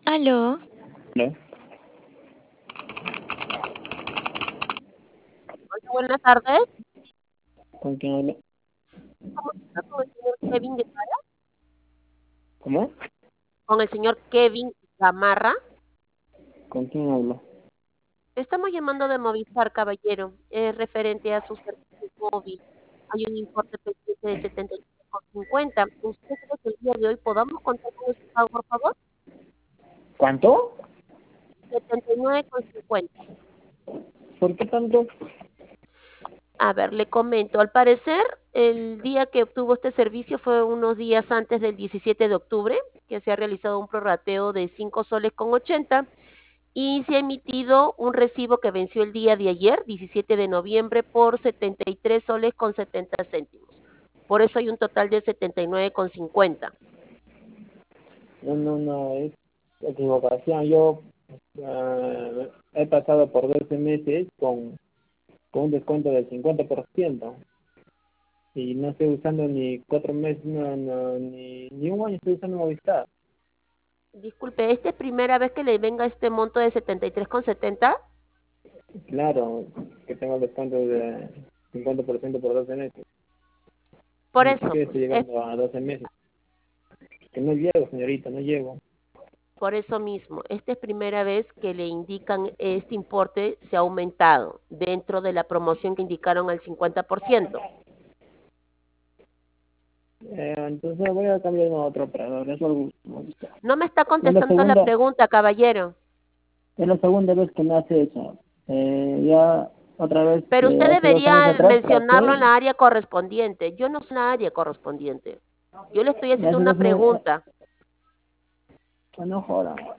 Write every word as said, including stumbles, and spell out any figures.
Aló, ¿No? Hola, buenas tardes. ¿Con quién hablo? ¿Cómo está con el señor Kevin Guevara? ¿Cómo? Con el señor Kevin Gamarra. ¿Con quién hablo? Estamos llamando de Movistar, caballero. Es referente a su servicio móvil. Hay un importe pendiente de setenta y nueve con cincuenta. ¿Usted cree que el día de hoy podamos contar con ese pago, por favor? ¿Cuánto? setenta y nueve con cincuenta. ¿Por qué tanto? A ver, le comento. Al parecer, el día que obtuvo este servicio fue unos días antes del diecisiete de octubre, que se ha realizado un prorrateo de cinco soles con ochenta. Y se ha emitido un recibo que venció el día de ayer, diecisiete de noviembre, por setenta y tres soles con setenta céntimos. Por eso hay un total de setenta y nueve con cincuenta. No, no, no, es equivocación. Yo eh, he pasado por doce meses con, con un descuento del cincuenta por ciento y no estoy usando ni cuatro meses, no, no, ni, ni un año estoy usando Movistar. Disculpe, ¿esta es primera vez que le venga este monto de setenta y tres con setenta? Claro, que tengo descuento de cincuenta por ciento por doce meses. Por Ni eso, siquiera pues, estoy es llegando a doce meses. Que no llego, señorita, no llego. por eso mismo. Esta es primera vez que le indican este importe se ha aumentado dentro de la promoción que indicaron al cincuenta por ciento. Eh, entonces voy a cambiar a otro operador. Eso es Movistar. No me está Es la contestando la segunda, pregunta, caballero. es la segunda vez que me hace eso. Eh, ya otra vez, Pero eh, usted hace dos años debería atrás mencionarlo en traté, la área correspondiente. Yo no soy en la área correspondiente. Yo le estoy y haciendo hace una dos meses, pregunta. no joda.